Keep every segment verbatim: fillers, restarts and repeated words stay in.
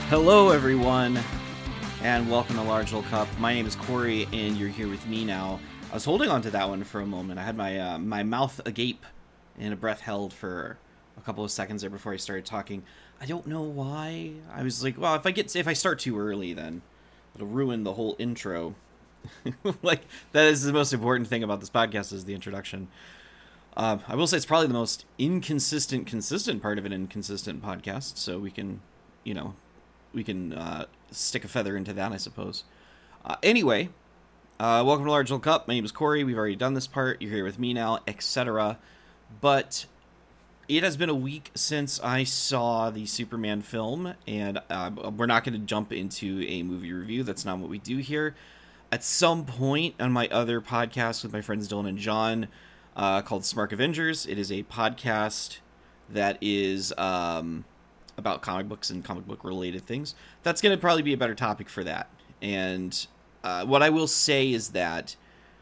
Hello, everyone, and welcome to Large Old Cup. My name is Corey, and you're here with me now. I was holding on to that one for a moment. I had my uh, my mouth agape and a breath held for a couple of seconds there before I started talking. I don't know why. I was like, well, if I get if I start too early, then it'll ruin the whole intro. Like, that is the most important thing about this podcast, is the introduction. Uh, I will say it's probably the most inconsistent, consistent part of an inconsistent podcast, so we can, you know, we can uh, stick a feather into that, I suppose. Uh, anyway, uh, welcome to Large Old Cup. My name is Corey. We've already done this part. You're here with me now, et cetera. But it has been a week since I saw the Superman film, and uh, we're not going to jump into a movie review. That's not what we do here. At some point on my other podcast with my friends Dylan and John, uh, called Smart Avengers, it is a podcast that is um, about comic books and comic book related things. That's going to probably be a better topic for that. And uh, what I will say is that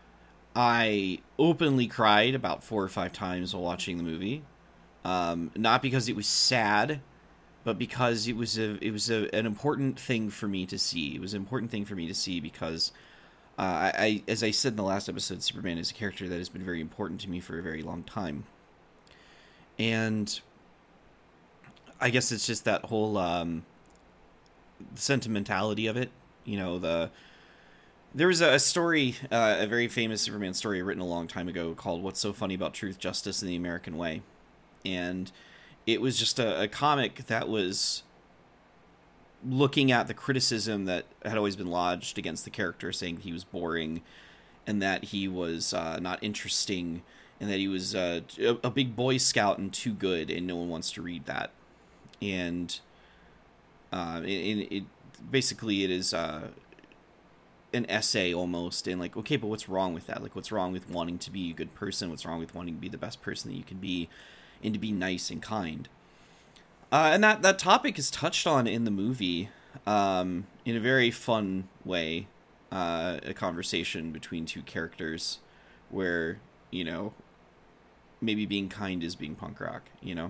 I openly cried about four or five times while watching the movie. Um, not because it was sad, but because it was a it was a, an important thing for me to see. It was an important thing for me to see because uh, I, I, as I said in the last episode, Superman is a character that has been very important to me for a very long time. And I guess it's just that whole um, sentimentality of it. You know, the there was a story, uh, a very famous Superman story written a long time ago called "What's So Funny About Truth, Justice, and the American Way," and it was just a, a comic that was looking at the criticism that had always been lodged against the character, saying he was boring and that he was uh, not interesting and that he was uh, a big Boy Scout and too good, and no one wants to read that. And uh, it, it basically it is uh, an essay almost, and like, okay, but what's wrong with that? Like, what's wrong with wanting to be a good person? What's wrong with wanting to be the best person that you can be, and to be nice and kind? Uh, and that, that topic is touched on in the movie um, in a very fun way. Uh, a conversation between two characters where, you know, maybe being kind is being punk rock, you know?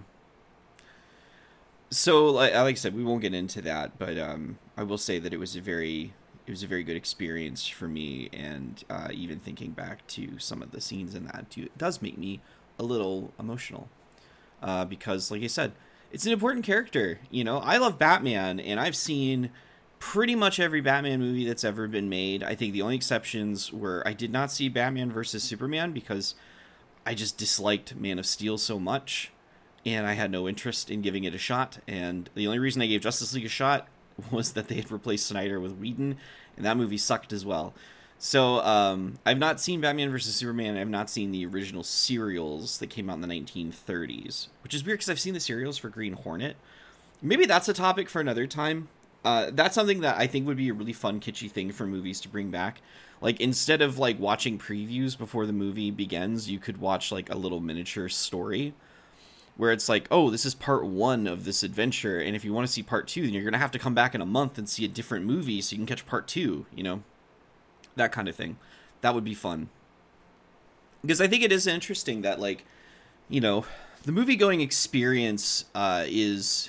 So, like, like I said, we won't get into that, but um, I will say that it was a very, it was a very good experience for me, and uh, even thinking back to some of the scenes in that, too, it does make me a little emotional, uh, because, like I said, it's an important character. You know, I love Batman, and I've seen pretty much every Batman movie that's ever been made. I think the only exceptions were I did not see Batman versus Superman because I just disliked Man of Steel so much, and I had no interest in giving it a shot. And the only reason I gave Justice League a shot was that they had replaced Snyder with Whedon, and that movie sucked as well. So um, I've not seen Batman versus Superman. I've not seen the original serials that came out in the nineteen thirties, which is weird because I've seen the serials for Green Hornet. Maybe that's a topic for another time. Uh, that's something that I think would be a really fun, kitschy thing for movies to bring back. Like, instead of, like, watching previews before the movie begins, you could watch, like, a little miniature story where it's like, oh, this is part one of this adventure, and if you want to see part two, then you're going to have to come back in a month and see a different movie so you can catch part two, you know? That kind of thing. That would be fun. Because I think it is interesting that, like, you know, the movie-going experience uh, is...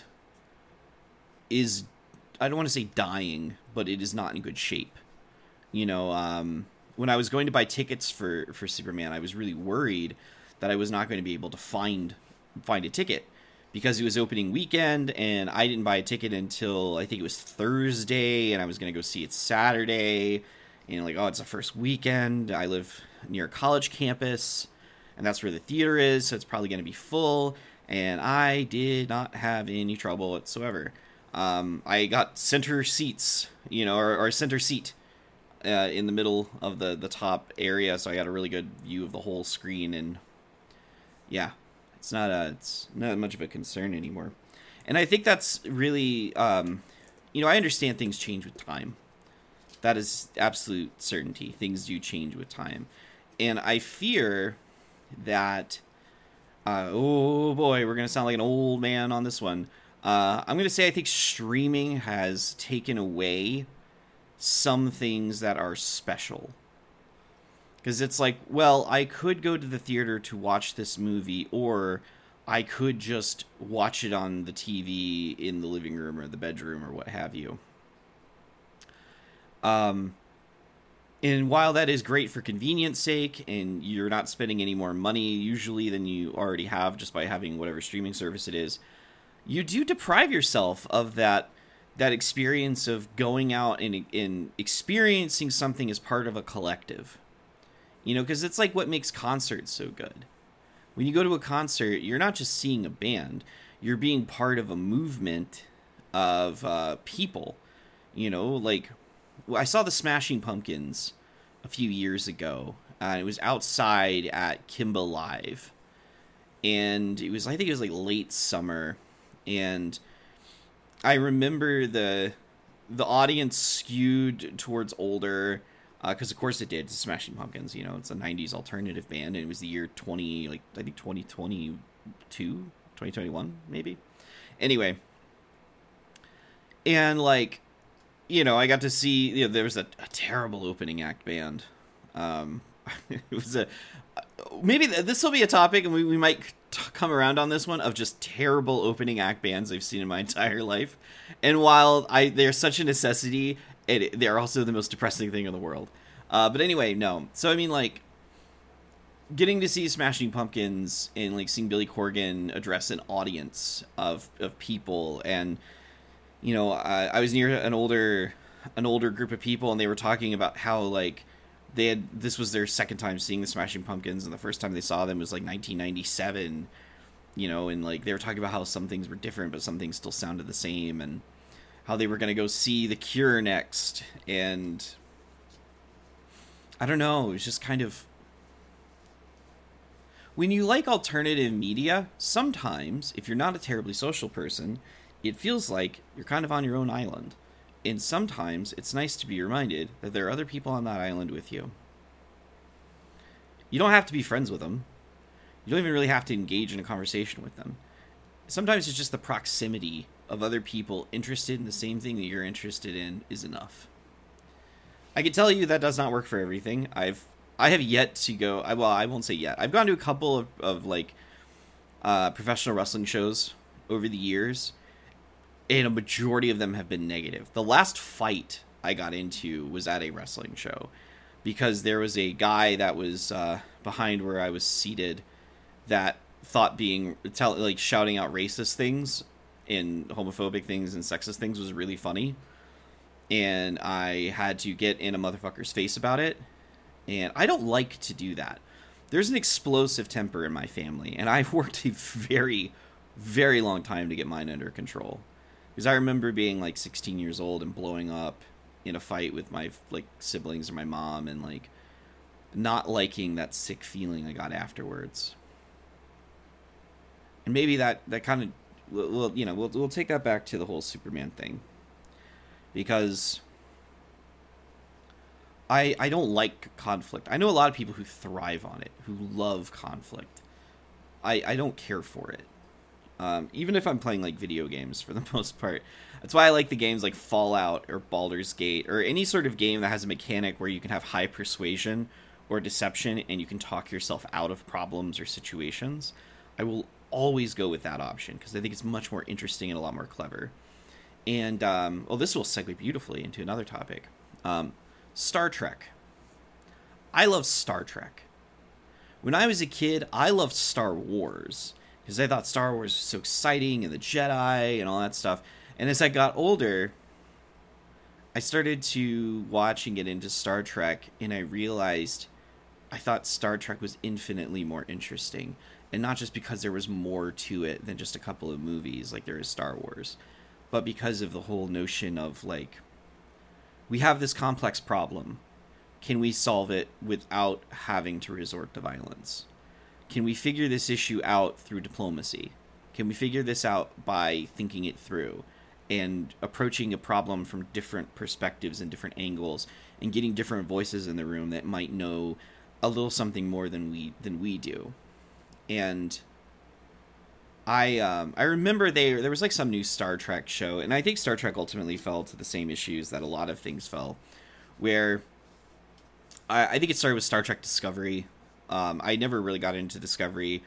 is... I don't want to say dying, but it is not in good shape. You know, um, when I was going to buy tickets for, for Superman, I was really worried that I was not going to be able to find find a ticket because it was opening weekend, and I didn't buy a ticket until I think it was Thursday, and I was going to go see it Saturday. And like, oh, it's the first weekend. I live near a college campus, and that's where the theater is, so it's probably going to be full. And I did not have any trouble whatsoever. Um, I got center seats, you know, or, or center seat uh, in the middle of the, the top area, so I got a really good view of the whole screen, and yeah, it's not a, it's not much of a concern anymore. And I think that's really, um, you know, I understand things change with time. That is absolute certainty. Things do change with time. And I fear that, uh, oh boy, we're going to sound like an old man on this one. Uh, I'm going to say I think streaming has taken away some things that are special. Because it's like, well, I could go to the theater to watch this movie, or I could just watch it on the T V in the living room or the bedroom or what have you. Um, and while that is great for convenience sake, and you're not spending any more money usually than you already have just by having whatever streaming service it is, you do deprive yourself of that that experience of going out and, and experiencing something as part of a collective. You know, because it's like what makes concerts so good. When you go to a concert, you're not just seeing a band. You're being part of a movement of uh, people. You know, like, I saw the Smashing Pumpkins a few years ago. Uh, it was outside at Kimba Live. And it was, I think it was like late summer. And I remember the the audience skewed towards older, because uh, of course it did. It's Smashing Pumpkins, you know, it's a nineties alternative band, and it was the year twenty, like I think twenty twenty-two, twenty twenty-one, maybe. Anyway, and like, you know, I got to see, you know, there was a, a terrible opening act band. Um, it was a maybe this will be a topic, and we, we might t- come around on this one, of just terrible opening act bands I've seen in my entire life. And while I they're such a necessity, it, they're also the most depressing thing in the world. Uh, but anyway, no. So I mean, like, getting to see Smashing Pumpkins and like seeing Billy Corgan address an audience of of people, and you know, I, I was near an older an older group of people, and they were talking about how like they had this was their second time seeing the Smashing Pumpkins, and the first time they saw them was like nineteen ninety-seven. You know, and like they were talking about how some things were different, but some things still sounded the same, and how they were going to go see The Cure next. And I don't know, it was just kind of, when you like alternative media, sometimes if you're not a terribly social person, it feels like you're kind of on your own island. And sometimes it's nice to be reminded that there are other people on that island with you. You don't have to be friends with them. You don't even really have to engage in a conversation with them. Sometimes it's just the proximity of other people interested in the same thing that you're interested in is enough. I can tell you that does not work for everything. I've I have yet to go. I well, I won't say yet. I've gone to a couple of, of like uh, professional wrestling shows over the years, and a majority of them have been negative. The last fight I got into was at a wrestling show, because there was a guy that was uh, behind where I was seated that thought being tell like shouting out racist things and homophobic things and sexist things was really funny, and I had to get in a motherfucker's face about it. And I don't like to do that. There's an explosive temper in my family, and I've worked a very, very long time to get mine under control. Because I remember being like sixteen years old and blowing up in a fight with my like siblings or my mom, and like not liking that sick feeling I got afterwards. And maybe that, that kind of, we'll, you know, we'll we'll take that back to the whole Superman thing, because I I don't like conflict. I know a lot of people who thrive on it, who love conflict. I I don't care for it. Um, even if I'm playing like video games for the most part. That's why I like the games like Fallout or Baldur's Gate, or any sort of game that has a mechanic where you can have high persuasion or deception and you can talk yourself out of problems or situations. I will always go with that option because I think it's much more interesting and a lot more clever. And, um, well, this will segue beautifully into another topic. Um, Star Trek. I love Star Trek. When I was a kid, I loved Star Wars because I thought Star Wars was so exciting, and the Jedi and all that stuff. And as I got older, I started to watch and get into Star Trek, and I realized I thought Star Trek was infinitely more interesting. And not just because there was more to it than just a couple of movies like there is Star Wars, but because of the whole notion of, like, we have this complex problem. Can we solve it without having to resort to violence? Can we figure this issue out through diplomacy? Can we figure this out by thinking it through and approaching a problem from different perspectives and different angles, and getting different voices in the room that might know a little something more than we than we do? And I um, I remember they, there was like some new Star Trek show, and I think Star Trek ultimately fell to the same issues that a lot of things fell, where I, I think it started with Star Trek Discovery. Um, I never really got into Discovery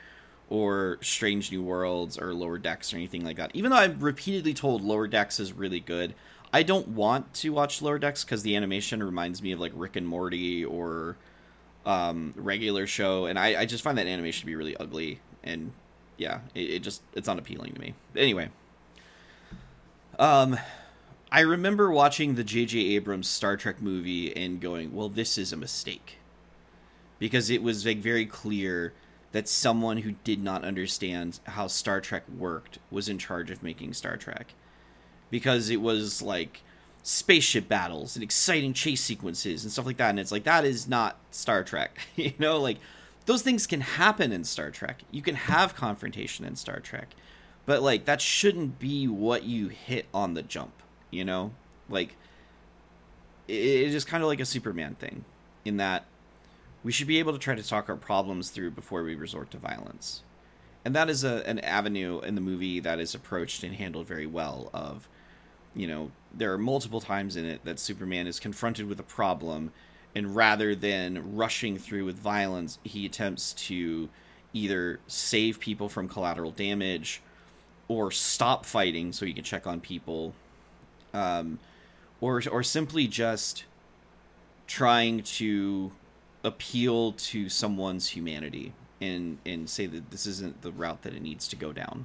or Strange New Worlds or Lower Decks or anything like that. Even though I've repeatedly told Lower Decks is really good, I don't want to watch Lower Decks because the animation reminds me of like Rick and Morty or um, Regular Show, and I, I just find that animation to be really ugly, and yeah, it, it just it's unappealing to me. But anyway, um, I remember watching the J J Abrams Star Trek movie and going, "Well, this is a mistake," because it was like very clear that someone who did not understand how Star Trek worked was in charge of making Star Trek. Because it was like spaceship battles and exciting chase sequences and stuff like that. And it's like, that is not Star Trek. You know, like those things can happen in Star Trek. You can have confrontation in Star Trek. But like, that shouldn't be what you hit on the jump, you know? Like, it is kind of like a Superman thing in that we should be able to try to talk our problems through before we resort to violence. And that is a, an avenue in the movie that is approached and handled very well of, you know, there are multiple times in it that Superman is confronted with a problem, and rather than rushing through with violence, he attempts to either save people from collateral damage or stop fighting so he can check on people, um, or or simply just trying to appeal to someone's humanity and and say that this isn't the route that it needs to go down.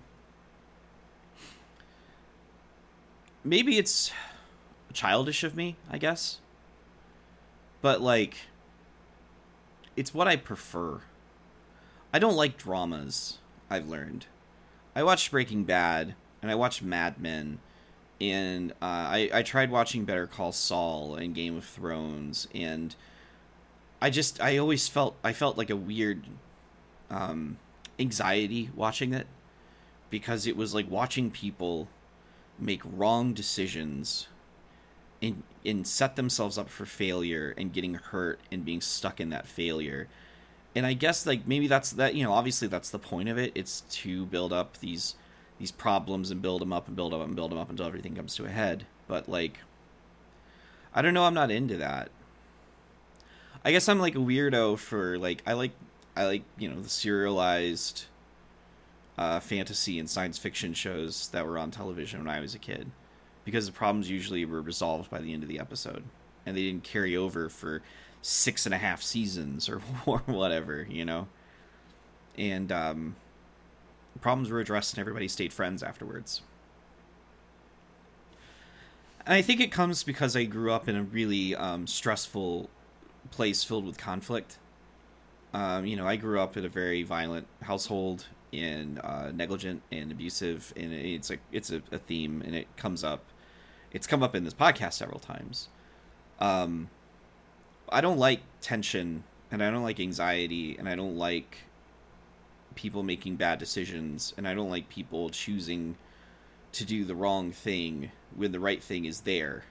Maybe it's childish of me, I guess. But, like, it's what I prefer. I don't like dramas, I've learned. I watched Breaking Bad, and I watched Mad Men, and uh, I, I tried watching Better Call Saul and Game of Thrones, and I just, I always felt, I felt like a weird um, anxiety watching it, because it was like watching people make wrong decisions and, and set themselves up for failure and getting hurt and being stuck in that failure. And I guess like maybe that's that, you know, obviously that's the point of it. It's to build up these these problems and build them up and build them up and build them up until everything comes to a head. But like, I don't know, I'm not into that. I guess I'm like a weirdo for like, I like, I like, you know, the serialized uh, fantasy and science fiction shows that were on television when I was a kid, because the problems usually were resolved by the end of the episode, and they didn't carry over for six and a half seasons or, or whatever, you know. And um, problems were addressed, and everybody stayed friends afterwards. And I think it comes because I grew up in a really um, stressful place filled with conflict. Um, you know, I grew up in a very violent household, and uh, negligent and abusive, and it's a it's a, a theme, and it comes up. It's come up in this podcast several times. Um, I don't like tension, and I don't like anxiety, and I don't like people making bad decisions, and I don't like people choosing to do the wrong thing when the right thing is there.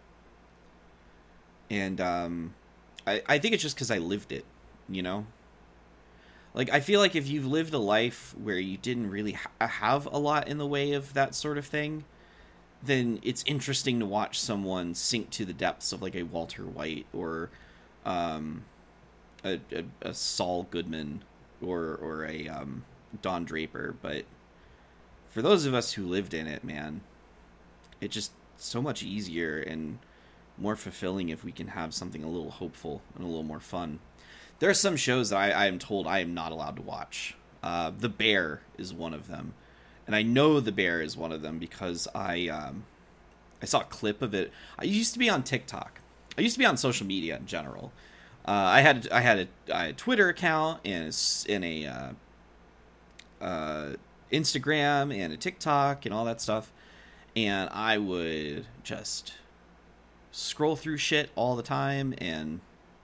And um, I, I think it's just because I lived it, you know? Like, I feel like if you've lived a life where you didn't really ha- have a lot in the way of that sort of thing, then it's interesting to watch someone sink to the depths of, like, a Walter White or um, a, a, a Saul Goodman or, or a um, Don Draper. But for those of us who lived in it, man, it's just so much easier and more fulfilling if we can have something a little hopeful and a little more fun. There are some shows that I, I am told I am not allowed to watch. Uh, The Bear is one of them. And I know The Bear is one of them because I um, I saw a clip of it. I used to be on TikTok. I used to be on social media in general. Uh, I had I had a, a Twitter account and a, and a uh, uh, Instagram and a TikTok and all that stuff. And I would just scroll through shit all the time, and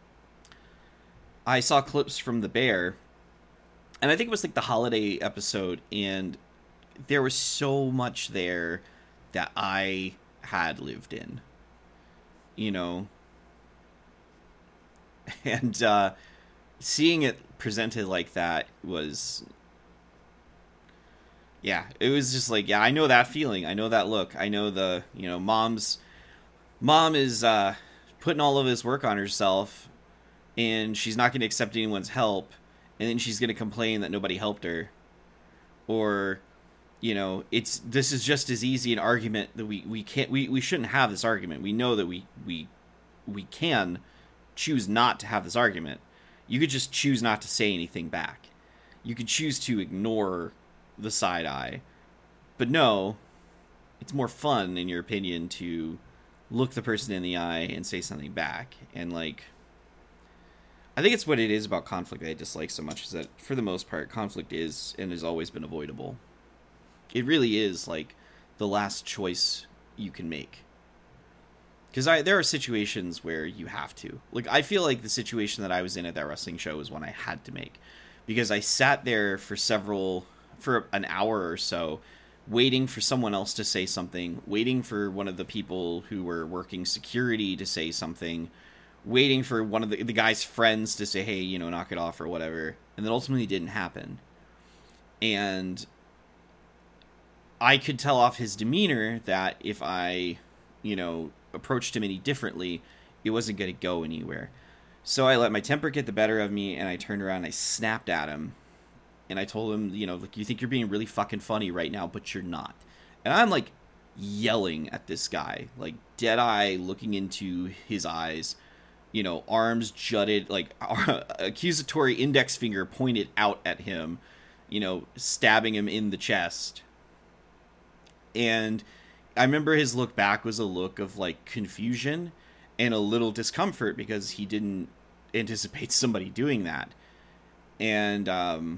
I saw clips from The Bear, and I think it was like the holiday episode, and there was so much there that I had lived in, you know, and uh, seeing it presented like that was, yeah, it was just like, yeah, I know that feeling, I know that look, I know the, you know, mom's, mom is uh, putting all of this work on herself, and she's not going to accept anyone's help, and then she's going to complain that nobody helped her. or you know, it's this is just as easy an argument that we we can't we, we shouldn't have this argument. We know that we we we can choose not to have this argument. You could just choose not to say anything back. You could choose to ignore the side eye. But no, it's more fun, in your opinion, to look the person in the eye and say something back. And, like, I think it's what it is about conflict that I dislike so much, is that, for the most part, conflict is and has always been avoidable. It really is, like, the last choice you can make. Because I there are situations where you have to. Like, I feel like the situation that I was in at that wrestling show was one I had to make. Because I sat there for several, for an hour or so, waiting for someone else to say something, waiting for one of the people who were working security to say something, waiting for one of the, the guy's friends to say, hey, you know, knock it off or whatever. And then ultimately it didn't happen. And I could tell off his demeanor that if I, you know, approached him any differently, it wasn't going to go anywhere. So I let my temper get the better of me, and I turned around and I snapped at him. And I told him, you know, like, you think you're being really fucking funny right now, but you're not. And I'm, like, yelling at this guy, like, dead eye looking into his eyes, you know, arms jutted, like, accusatory index finger pointed out at him, you know, stabbing him in the chest. And I remember his look back was a look of, like, confusion and a little discomfort because he didn't anticipate somebody doing that. And um,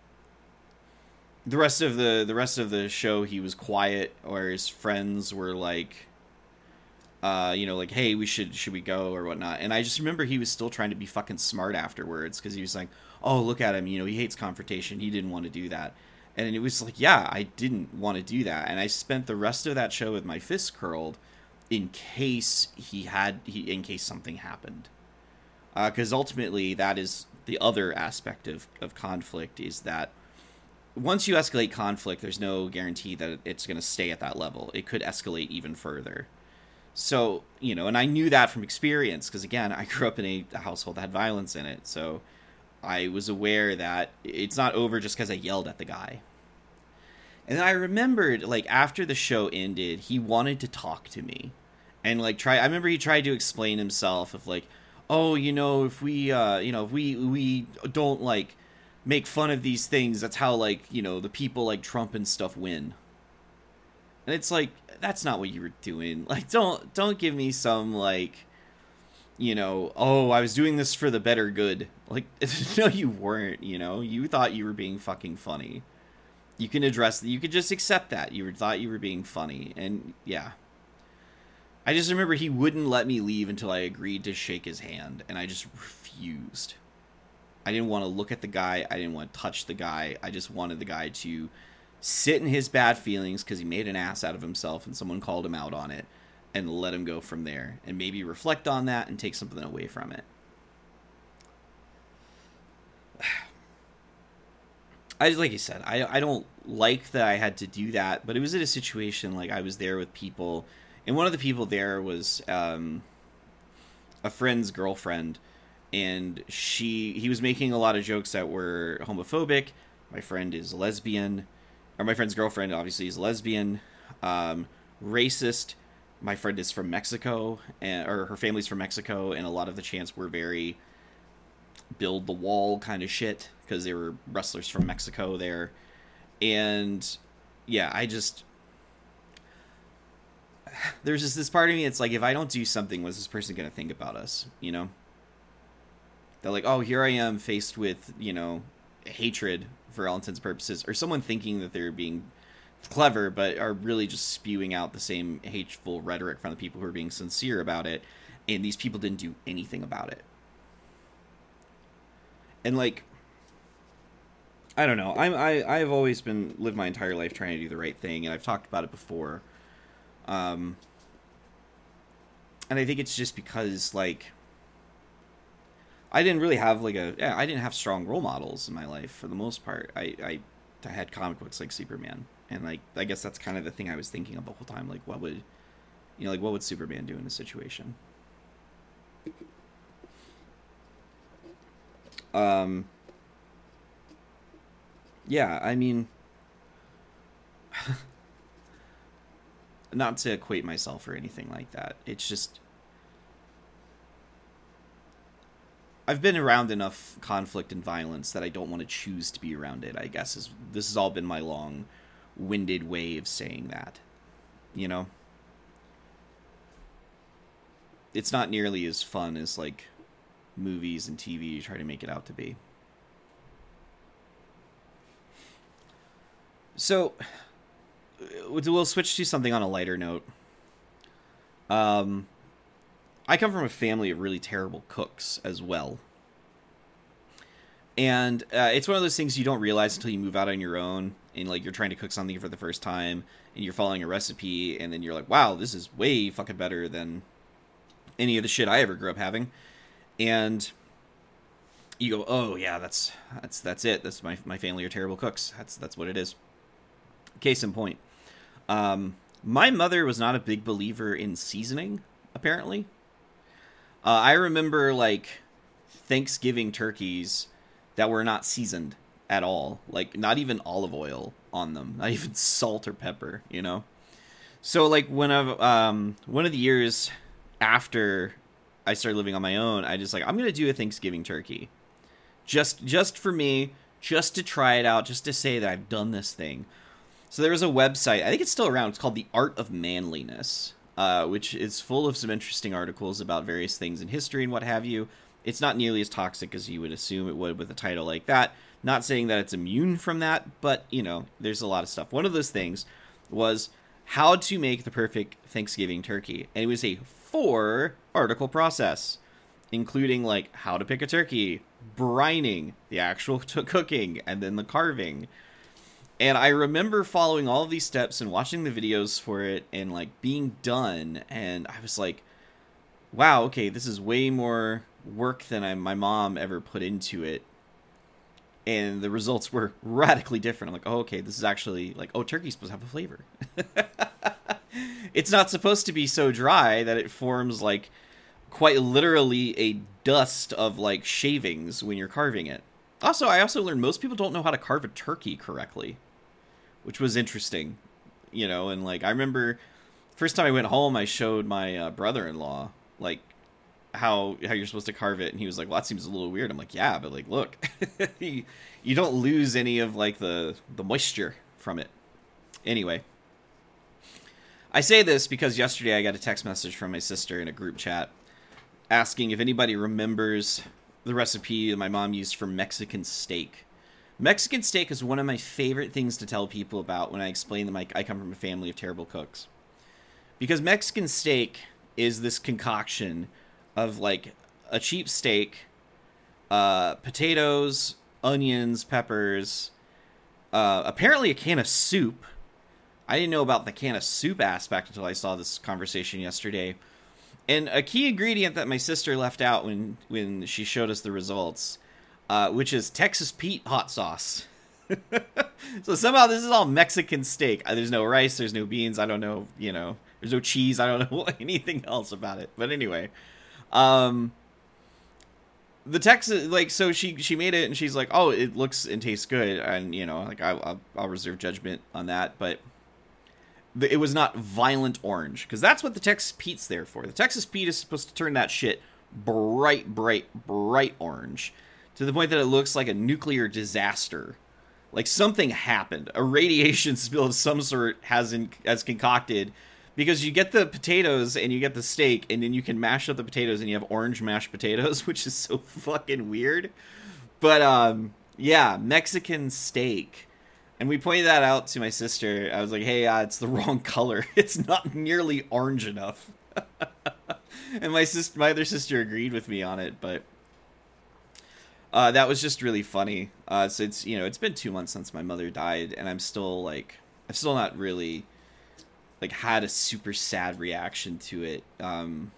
the rest of the the rest of the show, he was quiet, or his friends were like, uh, you know, like, hey, we should should we go or whatnot. And I just remember he was still trying to be fucking smart afterwards, because he was like, oh, look at him, you know, he hates confrontation. He didn't want to do that. And it was like, yeah, I didn't want to do that. And I spent the rest of that show with my fists curled in case he had, he, in case something happened. Because uh, ultimately, that is the other aspect of, of conflict, is that once you escalate conflict, there's no guarantee that it's going to stay at that level. It could escalate even further. So, you know, and I knew that from experience, because, again, I grew up in a, a household that had violence in it. So I was aware that it's not over just because I yelled at the guy. And then I remembered, like, after the show ended, he wanted to talk to me. And, like, try. I remember he tried to explain himself of, like, oh, you know, if we, uh, you know, if we, we don't, like, make fun of these things, that's how, like, you know, the people like Trump and stuff win. And it's like, that's not what you were doing. Like, don't, don't give me some, like, you know, oh, I was doing this for the better good. Like, no, you weren't, you know, you thought you were being fucking funny. You can address, you could just accept that. You thought you were being funny. And, yeah. I just remember he wouldn't let me leave until I agreed to shake his hand. And I just refused. I didn't want to look at the guy. I didn't want to touch the guy. I just wanted the guy to sit in his bad feelings because he made an ass out of himself and someone called him out on it, and let him go from there. And maybe reflect on that and take something away from it. I like you said, I I don't like that I had to do that, but it was in a situation like I was there with people, and one of the people there was um, a friend's girlfriend, and she he was making a lot of jokes that were homophobic. My friend is lesbian, or my friend's girlfriend obviously is lesbian, um, racist. My friend is from Mexico, and or her family's from Mexico, and a lot of the chants were very build the wall kind of shit, because they were wrestlers from Mexico there. And yeah, I just, there's just this part of me, it's like, if I don't do something, what's this person gonna think about us, you know? They're like, oh, here I am faced with, you know, hatred for all intents and purposes, or someone thinking that they're being clever but are really just spewing out the same hateful rhetoric from the people who are being sincere about it, and these people didn't do anything about it. And, like, I don't know. I'm, I I've always been lived my entire life trying to do the right thing, and I've talked about it before. Um, and I think it's just because, like, I didn't really have like a yeah, I didn't have strong role models in my life for the most part. I I, I had comic books like Superman, and like I guess that's kind of the thing I was thinking of the whole time. Like, what would you know? Like, what would Superman do in this situation? Um. Yeah, I mean, not to equate myself or anything like that. It's just I've been around enough conflict and violence that I don't want to choose to be around it, I guess. Is this has all been my long-winded way of saying that. You know? It's not nearly as fun as, like, movies and T V try to make it out to be. So, we'll switch to something on a lighter note. Um... I come from a family of really terrible cooks as well. And uh, it's one of those things you don't realize until you move out on your own and like you're trying to cook something for the first time and you're following a recipe and then you're like, wow, this is way fucking better than any of the shit I ever grew up having. And you go, oh yeah, that's that's that's it. That's my my family are terrible cooks. That's that's what it is. Case in point. Um, my mother was not a big believer in seasoning, apparently. Uh, I remember, like, Thanksgiving turkeys that were not seasoned at all. Like, not even olive oil on them. Not even salt or pepper, you know? So, like, when I, um, one of the years after I started living on my own, I just, like, I'm going to do a Thanksgiving turkey. Just, just for me, just to try it out, just to say that I've done this thing. So there was a website, I think it's still around, it's called The Art of Manliness. Uh, which is full of some interesting articles about various things in history and what have you. It's not nearly as toxic as you would assume it would with a title like that. Not saying that it's immune from that, but, you know, there's a lot of stuff. One of those things was how to make the perfect Thanksgiving turkey. And it was a four-article process, including, like, how to pick a turkey, brining, the actual t- cooking, and then the carving. And I remember following all of these steps and watching the videos for it and, like, being done. And I was like, wow, okay, this is way more work than I, my mom ever put into it. And the results were radically different. I'm like, oh, okay, this is actually, like, oh, turkey's supposed to have a flavor. It's not supposed to be so dry that it forms, like, quite literally a dust of, like, shavings when you're carving it. Also, I also learned most people don't know how to carve a turkey correctly. Which was interesting, you know, and, like, I remember first time I went home, I showed my uh, brother-in-law, like, how how you're supposed to carve it, and he was like, well, that seems a little weird. I'm like, yeah, but, like, look, you, you don't lose any of, like, the, the moisture from it. Anyway, I say this because yesterday I got a text message from my sister in a group chat asking if anybody remembers the recipe that my mom used for Mexican steak. Mexican steak is one of my favorite things to tell people about when I explain that I, I come from a family of terrible cooks. Because Mexican steak is this concoction of, like, a cheap steak, uh, potatoes, onions, peppers, uh, apparently a can of soup. I didn't know about the can of soup aspect until I saw this conversation yesterday. And a key ingredient that my sister left out when, when she showed us the results... Uh, which is Texas Pete hot sauce. So somehow this is all Mexican steak. Uh, there's no rice, there's no beans, I don't know, you know, there's no cheese, I don't know anything else about it. But anyway, um, the Texas, like, so she, she made it and she's like, oh, it looks and tastes good. And, you know, like, I, I'll, I'll reserve judgment on that. But the, it was not violent orange, because that's what the Texas Pete's there for. The Texas Pete is supposed to turn that shit bright, bright, bright orange. To the point that it looks like a nuclear disaster. Like something happened. A radiation spill of some sort has in, has concocted. Because you get the potatoes and you get the steak, and then you can mash up the potatoes and you have orange mashed potatoes, which is so fucking weird. But, um, yeah, Mexican steak. And we pointed that out to my sister. I was like, hey, uh, it's the wrong color. It's not nearly orange enough. And my sister, my other sister agreed with me on it, but... Uh, that was just really funny. Uh, so it's, you know, it's been two months since my mother died, and I'm still, like, I've still not really, like, had a super sad reaction to it. Um,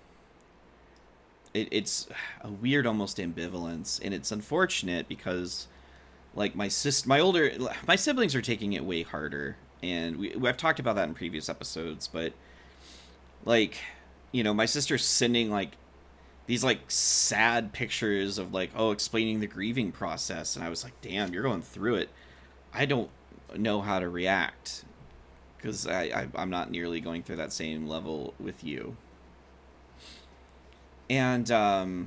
it it's a weird, almost ambivalence, and it's unfortunate because, like, my sis, my older, my siblings are taking it way harder, and we, I've talked about that in previous episodes, but, like, you know, my sister's sending, like, these, like, sad pictures of, like, oh, explaining the grieving process. And I was like, damn, you're going through it. I don't know how to react. because I, I I'm not nearly going through that same level with you. And um,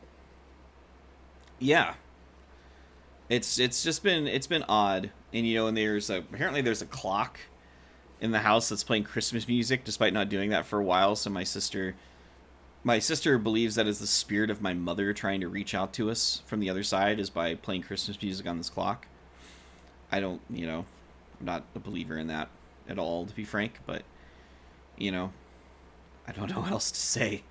yeah, it's it's just been it's been odd, and you know, and there's a, apparently there's a clock in the house that's playing Christmas music, despite not doing that for a while. So my sister, my sister believes that is the spirit of my mother trying to reach out to us from the other side, is by playing Christmas music on this clock. I don't, you know, I'm not a believer in that at all, to be frank, but, you know, I don't know what else to say.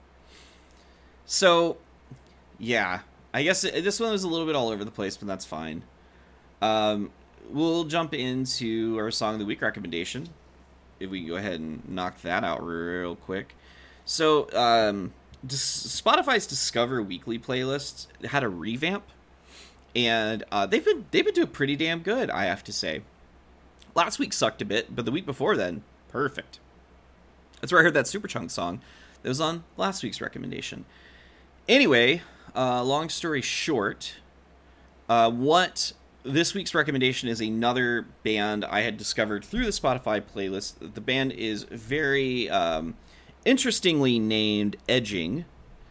So, yeah, I guess it, this one was a little bit all over the place, but that's fine. Um, we'll jump into our Song of the Week recommendation, if we can go ahead and knock that out real quick. So, um, Spotify's Discover Weekly playlist had a revamp, and uh, they've been they've been doing pretty damn good, I have to say. Last week sucked a bit, but the week before then, perfect. That's where I heard that Superchunk song that was on last week's recommendation. Anyway, uh, long story short, uh, what this week's recommendation is another band I had discovered through the Spotify playlist. The band is very um, interestingly named Edging,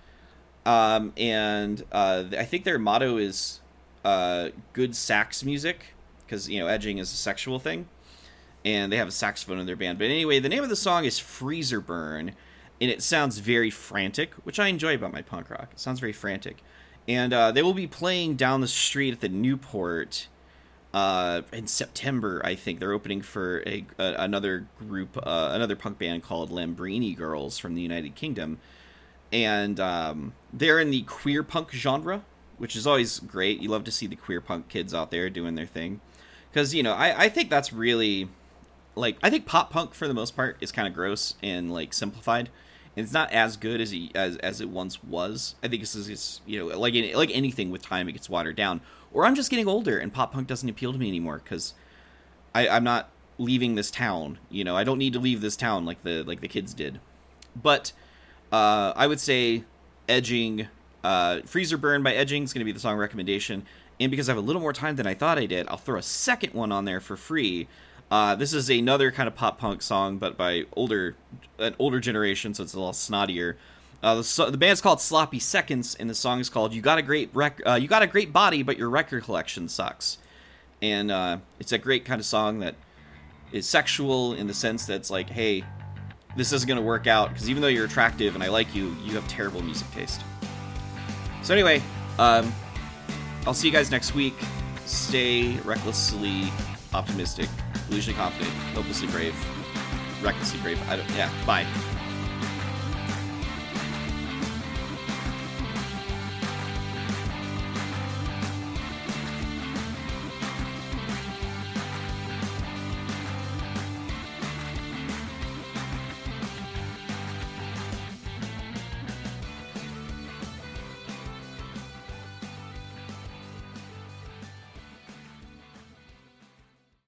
um, and uh, I think their motto is uh, good sax music, because, you know, edging is a sexual thing, and they have a saxophone in their band. But anyway, the name of the song is Freezer Burn, and it sounds very frantic, which I enjoy about my punk rock. It sounds very frantic. And uh, they will be playing down the street at the Newport uh, in September, I think. They're opening for a, a another group, uh, another punk band called Lambrini Girls from the United Kingdom. And um, they're in the queer punk genre, which is always great. You love to see the queer punk kids out there doing their thing. Because, you know, I, I think that's really, like, I think pop punk, for the most part, is kind of gross and, like, simplified. And it's not as good as it, as, as it once was. I think this is, it's, you know, like like anything with time, it gets watered down. Or I'm just getting older and pop punk doesn't appeal to me anymore because I'm not leaving this town. You know, I don't need to leave this town like the like the kids did. But uh, I would say Edging, uh, Freezer Burn by Edging is going to be the song recommendation. And because I have a little more time than I thought I did, I'll throw a second one on there for free. Uh, this is another kind of pop punk song, but by older, an older generation, so it's a little snottier. Uh, the, so, the band's called Sloppy Seconds, and the song is called "You Got a Great Rec- uh, You Got a Great Body, but Your Record Collection Sucks." And uh, it's a great kind of song that is sexual in the sense that it's like, hey, this isn't going to work out because even though you're attractive and I like you, you have terrible music taste. So anyway, um, I'll see you guys next week. Stay recklessly optimistic, illusionally confident, hopelessly brave, recklessly brave. I don't. Yeah. Bye.